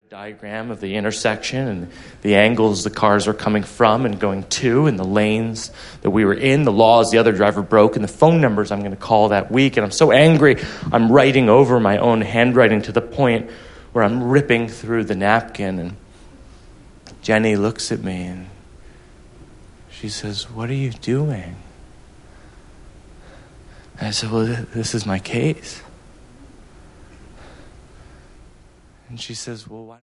diagram of the intersection and the angles the cars were coming from and going to, and the lanes that we were in, the laws the other driver broke, and the phone numbers I'm going to call that week. And I'm so angry, I'm writing over my own handwriting to the point where I'm ripping through the napkin. And Jenny looks at me and she says, "What are you doing?" And I said, "Well, this is my case." And she says, "Well, why?"